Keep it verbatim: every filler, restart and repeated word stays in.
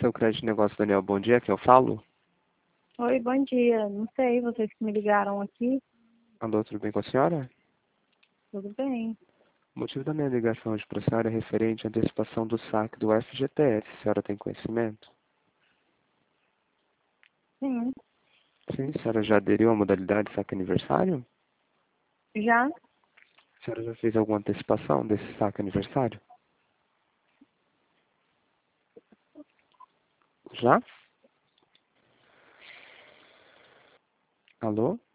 seu crédito de negócio, Daniel. Bom dia, que eu falo. Oi, bom dia. Não sei, vocês que me ligaram aqui. Alô, tudo bem com a senhora? Tudo bem. O motivo da minha ligação hoje para a senhora é referente à antecipação do saque do F G T S. A senhora tem conhecimento? Sim. Sim, a senhora já aderiu à modalidade saque aniversário? Já? A senhora já fez alguma antecipação desse saque aniversário? Já? Alô?